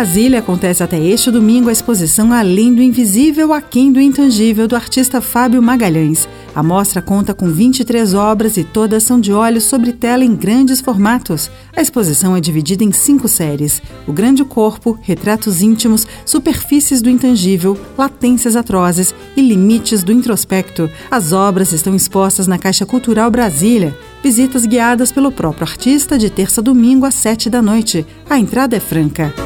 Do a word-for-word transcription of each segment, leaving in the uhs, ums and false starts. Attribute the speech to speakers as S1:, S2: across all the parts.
S1: Brasília acontece até este domingo a exposição Além do Invisível, Aquém do Intangível, do artista Fábio Magalhães. A mostra conta com vinte e três obras e todas são de óleo sobre tela em grandes formatos. A exposição é dividida em cinco séries: O Grande Corpo, Retratos Íntimos, Superfícies do Intangível, Latências Atrozes e Limites do Introspecto. As obras estão expostas na Caixa Cultural Brasília. Visitas guiadas pelo próprio artista de terça a domingo às sete da noite. A entrada é franca.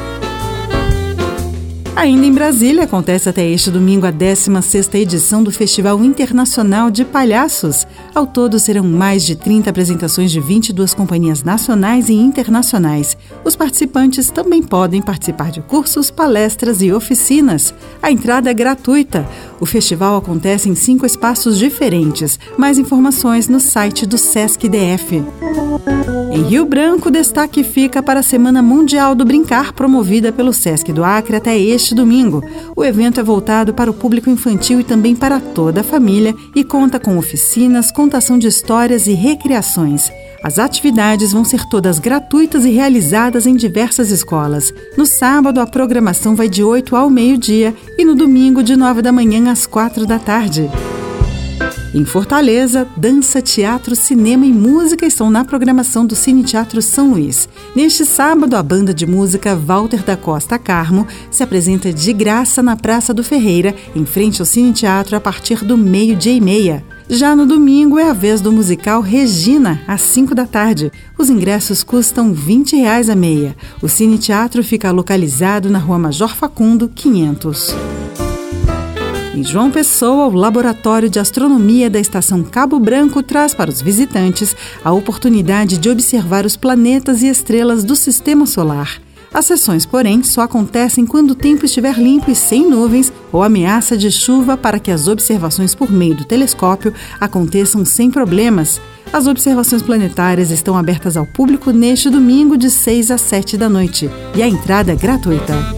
S1: Ainda em Brasília, acontece até este domingo a décima sexta edição do Festival Internacional de Palhaços. Ao todo, serão mais de trinta apresentações de vinte e duas companhias nacionais e internacionais. Os participantes também podem participar de cursos, palestras e oficinas. A entrada é gratuita. O festival acontece em cinco espaços diferentes. Mais informações no site do Sesc D F. Em Rio Branco, destaque fica para a Semana Mundial do Brincar, promovida pelo Sesc do Acre até este domingo. O evento é voltado para o público infantil e também para toda a família e conta com oficinas, contação de histórias e recreações. As atividades vão ser todas gratuitas e realizadas em diversas escolas. No sábado, a programação vai de oito ao meio-dia e no domingo, de nove da manhã às quatro da tarde. Em Fortaleza, dança, teatro, cinema e música estão na programação do Cine Teatro São Luís. Neste sábado, a banda de música Walter da Costa Carmo se apresenta de graça na Praça do Ferreira, em frente ao Cine Teatro, a partir do meio-dia e meia. Já no domingo é a vez do musical Regina, às cinco da tarde. Os ingressos custam vinte reais a meia. O Cine Teatro fica localizado na Rua Major Facundo, quinhentos. Em João Pessoa, o Laboratório de Astronomia da Estação Cabo Branco traz para os visitantes a oportunidade de observar os planetas e estrelas do Sistema Solar. As sessões, porém, só acontecem quando o tempo estiver limpo e sem nuvens ou ameaça de chuva, para que as observações por meio do telescópio aconteçam sem problemas. As observações planetárias estão abertas ao público neste domingo de seis às sete da noite e a entrada é gratuita.